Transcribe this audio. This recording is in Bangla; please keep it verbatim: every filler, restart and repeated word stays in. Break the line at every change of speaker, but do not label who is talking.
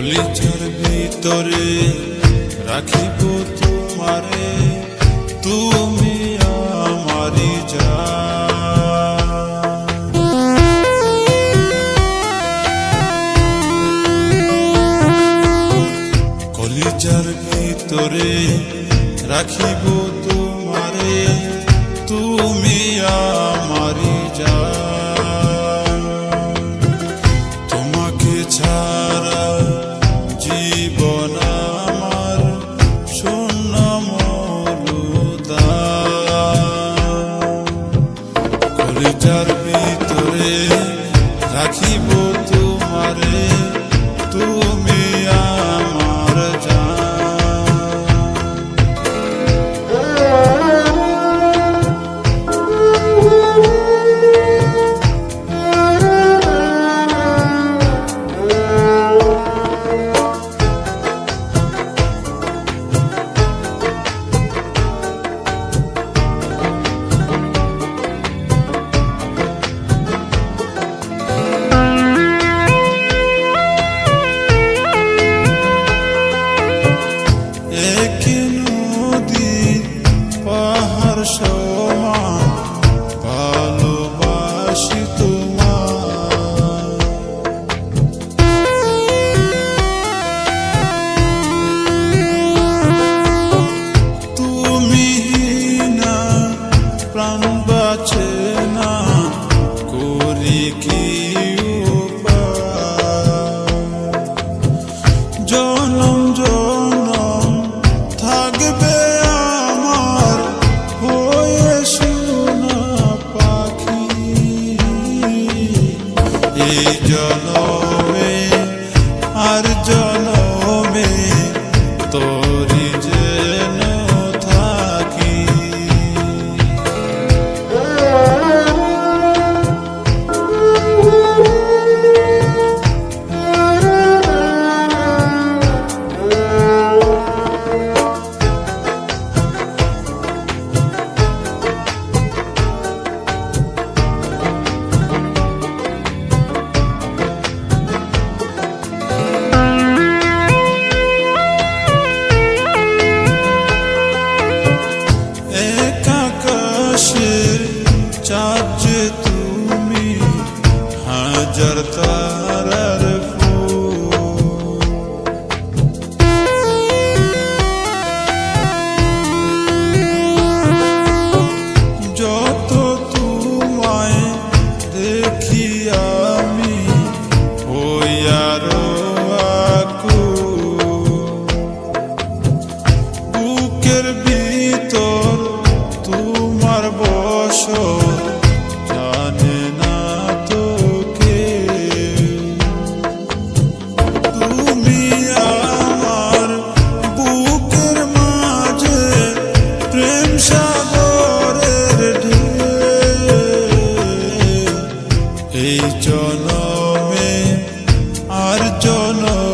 কলিজার ভিতরে রাখিব তোমারে, তুমি আমারি জান। কলিজার ভিতরে রাখিব তোমারে, তুমি আমারি জান। তোমাকে ছাড়া জীবন আমার শূন্য মরুদ্যান। কলিজার ভিতরে রাখিব তোমারে, তুমি আমার জান। সমান ভালোবাসি তোমার, তুমি না প্রাণ বাঁচে না, করি কি জনম জনম থাকবে আমার হয়ে সোনা পাখি। এই জনমে আর জনমে তোরি যেন থাকি। চাঁদ যে তুমি হাজার তারার ফুল, যত তোমায় দেখি আমি হই আরো আকুল। বুকের ভিতর তোমার বসত জানে না তো কেউ, তুমি আমার বুকের মাঝে প্রেম সাগরের ঢেউ। এই জনমে আর জনমে